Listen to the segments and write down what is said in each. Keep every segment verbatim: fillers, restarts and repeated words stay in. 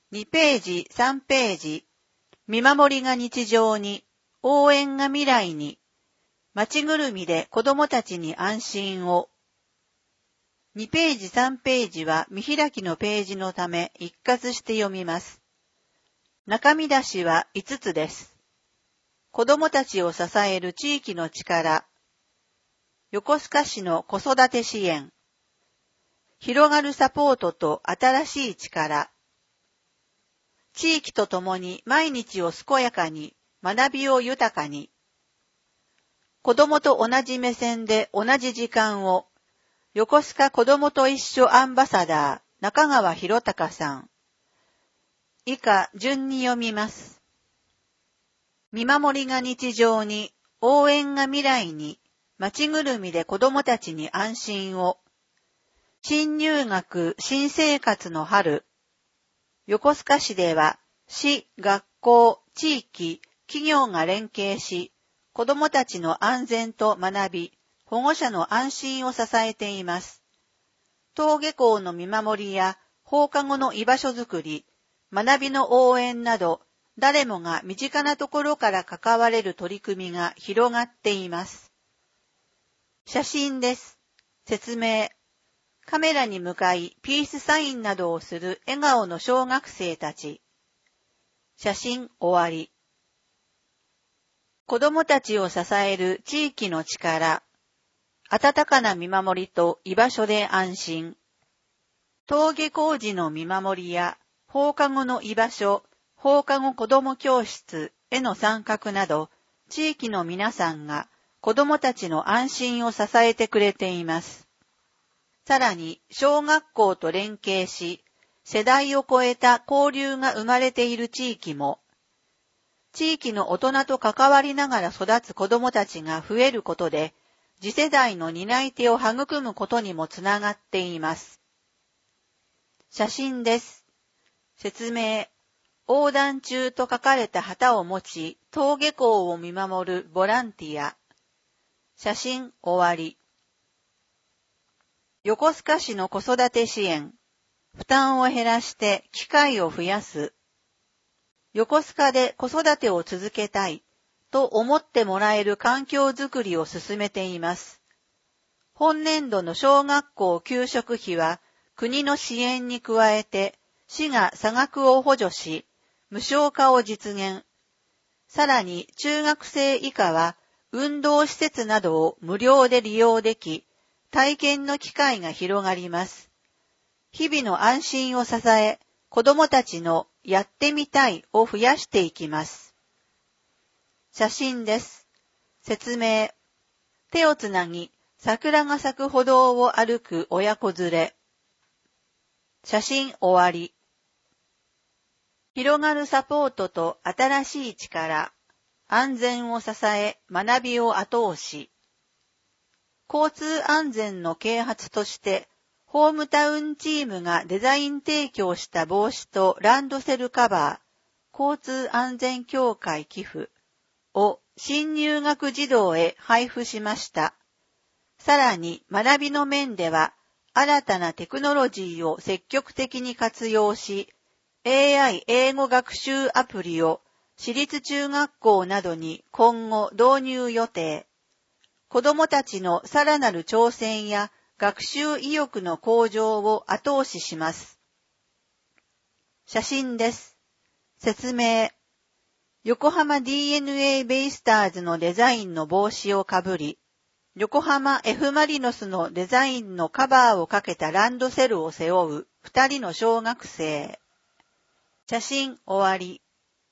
にページ、さんページ、見守りが日常に、応援が未来に、街ぐるみで子供たちに安心を。にページ、さんページは見開きのページのため一括して読みます。中身出しはいつつです。子供たちを支える地域の力。横須賀市の子育て支援。広がるサポートと新しい力。地域とともに毎日を健やかに、学びを豊かに。子供と同じ目線で同じ時間を。横須賀子供と一緒アンバサダー、中川博隆さん。以下、順に読みます。見守りが日常に、応援が未来に、街ぐるみで子供たちに安心を。新入学、新生活の春。横須賀市では、市、学校、地域、企業が連携し、子供たちの安全と学び、保護者の安心を支えています。登下校の見守りや放課後の居場所づくり、学びの応援など、誰もが身近なところから関われる取り組みが広がっています。写真です。説明。カメラに向かいピースサインなどをする笑顔の小学生たち。写真終わり。子供たちを支える地域の力。温かな見守りと居場所で安心。登下校時の見守りや放課後の居場所、放課後子ども教室への参画など、地域の皆さんが子どもたちの安心を支えてくれています。さらに、小学校と連携し、世代を超えた交流が生まれている地域も、地域の大人と関わりながら育つ子どもたちが増えることで、次世代の担い手を育むことにもつながっています。写真です。説明。横断中と書かれた旗を持ち、登下校を見守るボランティア。写真終わり。横須賀市の子育て支援。負担を減らして機会を増やす。横須賀で子育てを続けたいと思ってもらえる環境づくりを進めています。本年度の小学校給食費は国の支援に加えて市が差額を補助し、無償化を実現。さらに中学生以下は運動施設などを無料で利用でき、体験の機会が広がります。日々の安心を支え、子どもたちのやってみたいを増やしていきます。写真です。説明。手をつなぎ、桜が咲く歩道を歩く親子連れ。写真終わり。広がるサポートと新しい力。安全を支え、学びを後押し。交通安全の啓発として、ホームタウンチームがデザイン提供した帽子とランドセルカバー、交通安全協会寄付を新入学児童へ配布しました。さらに学びの面では、新たなテクノロジーを積極的に活用し、エーアイ 英語学習アプリを私立中学校などに今後導入予定。子どもたちのさらなる挑戦や学習意欲の向上を後押しします。写真です。説明。横浜 ディーエヌエー ベイスターズのデザインの帽子をかぶり、横浜 F マリノスのデザインのカバーをかけたランドセルを背負う二人の小学生。写真終わり。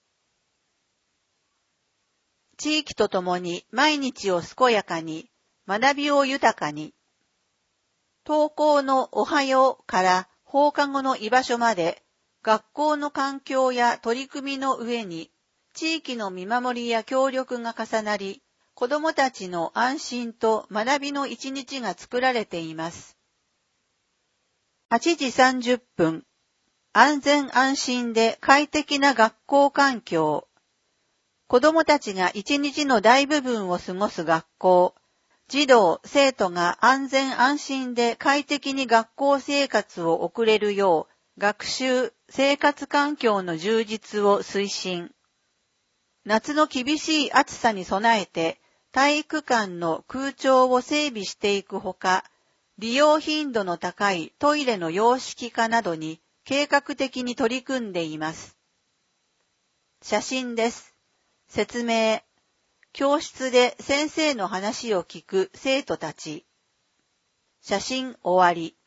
地域とともに毎日を健やかに、学びを豊かに。登校のおはようから放課後の居場所まで、学校の環境や取り組みの上に、地域の見守りや協力が重なり、子どもたちの安心と学びの一日が作られています。はちじさんじゅっぷん、安全安心で快適な学校環境。子どもたちが一日の大部分を過ごす学校。児童、生徒が安全安心で快適に学校生活を送れるよう、 学習、生活環境の充実を推進。夏の厳しい暑さに備えて、体育館の空調を整備していくほか、利用頻度の高いトイレの洋式化などに計画的に取り組んでいます。写真です。説明。教室で先生の話を聞く生徒たち。写真終わり。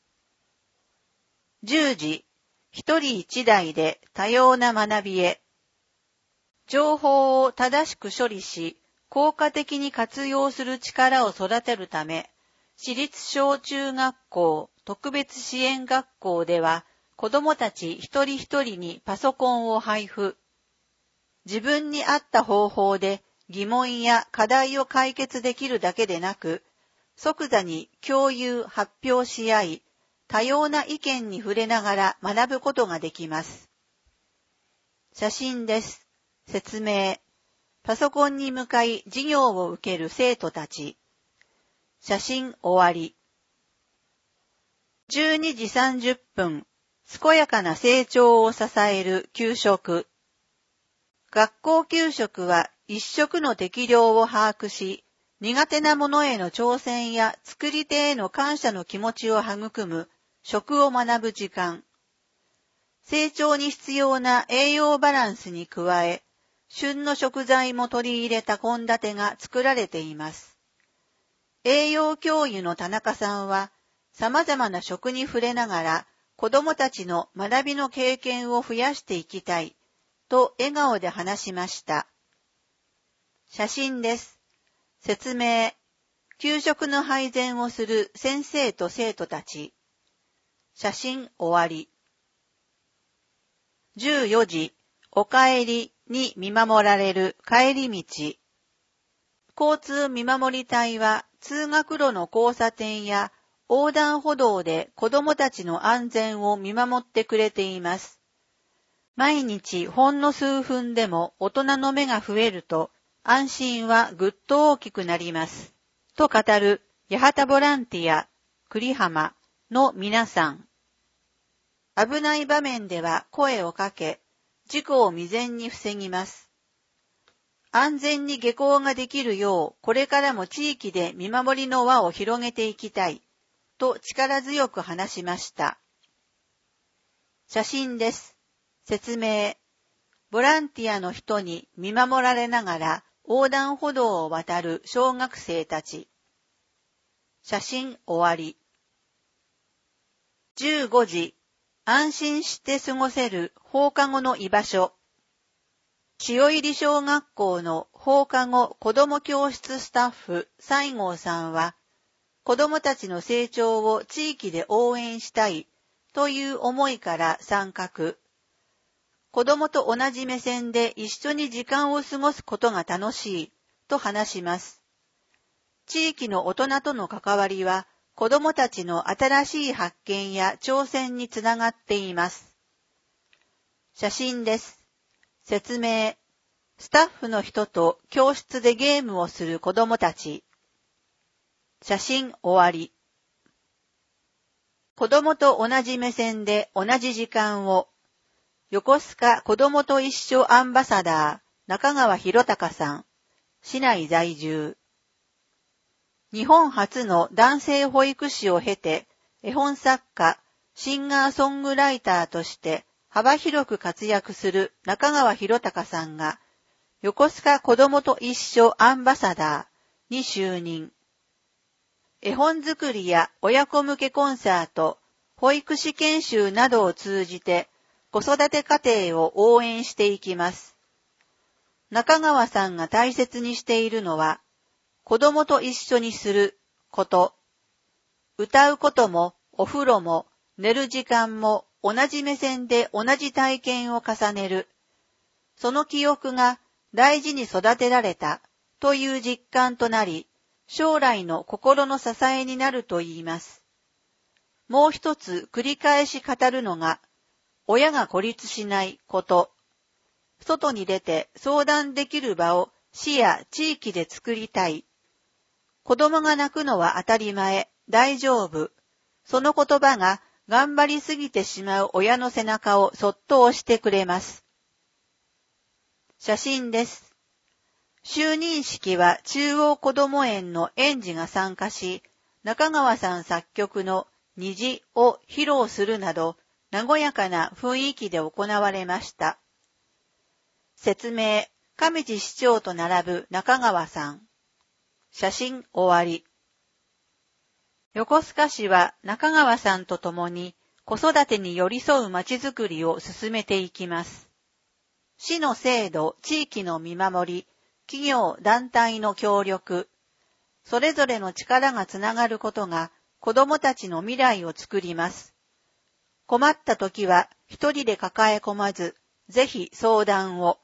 じゅうじ、一人一台で多様な学びへ。情報を正しく処理し、効果的に活用する力を育てるため、私立小中学校、特別支援学校では、子どもたち一人一人にパソコンを配布。自分に合った方法で疑問や課題を解決できるだけでなく、即座に共有・発表し合い、多様な意見に触れながら学ぶことができます。写真です。説明。パソコンに向かい授業を受ける生徒たち。写真終わり。じゅうにじさんじゅっぷん、健やかな成長を支える給食。学校給食は一食の適量を把握し、苦手なものへの挑戦や作り手への感謝の気持ちを育む食を学ぶ時間。成長に必要な栄養バランスに加え、旬の食材も取り入れた献立が作られています。栄養教諭の田中さんは、様々な食に触れながら子どもたちの学びの経験を増やしていきたい、と笑顔で話しました。写真です。説明。給食の配膳をする先生と生徒たち。写真終わり。じゅうよじ、お帰りに見守られる帰り道。交通見守り隊は通学路の交差点や横断歩道で子どもたちの安全を見守ってくれています。毎日ほんの数分でも大人の目が増えると安心はぐっと大きくなります。と語る八幡ボランティア、栗浜の皆さん。危ない場面では声をかけ、事故を未然に防ぎます。安全に下校ができるよう、これからも地域で見守りの輪を広げていきたい、と力強く話しました。写真です。説明。ボランティアの人に見守られながら横断歩道を渡る小学生たち。写真終わり。じゅうごじ、安心して過ごせる放課後の居場所。塩入小学校の放課後子ども教室スタッフ西郷さんは、子どもたちの成長を地域で応援したいという思いから参画。子どもと同じ目線で一緒に時間を過ごすことが楽しいと話します。地域の大人との関わりは、子どもたちの新しい発見や挑戦につながっています。写真です。説明。スタッフの人と教室でゲームをする子どもたち。写真終わり。子どもと同じ目線で同じ時間を。横須賀子どもと一緒アンバサダー、中川博隆さん、市内在住。日本初の男性保育士を経て、絵本作家、シンガーソングライターとして幅広く活躍する中川博隆さんが、横須賀子どもと一緒アンバサダーに就任。絵本作りや親子向けコンサート、保育士研修などを通じて、子育て家庭を応援していきます。中川さんが大切にしているのは、子供と一緒にすること。歌うこともお風呂も寝る時間も同じ目線で同じ体験を重ねる。その記憶が大事に育てられたという実感となり、将来の心の支えになると言います。もう一つ繰り返し語るのが、親が孤立しないこと。外に出て相談できる場を市や地域で作りたい。子供が泣くのは当たり前、大丈夫。その言葉が頑張りすぎてしまう親の背中をそっと押してくれます。写真です。就任式は中央こども園の園児が参加し、中川さん作曲の虹を披露するなど、和やかな雰囲気で行われました。説明、上地市長と並ぶ中川さん。写真終わり。横須賀市は中川さんと共に子育てに寄り添うまちづくりを進めていきます。市の制度、地域の見守り、企業、団体の協力、それぞれの力がつながることが子どもたちの未来を作ります。困った時は一人で抱え込まず、ぜひ相談を。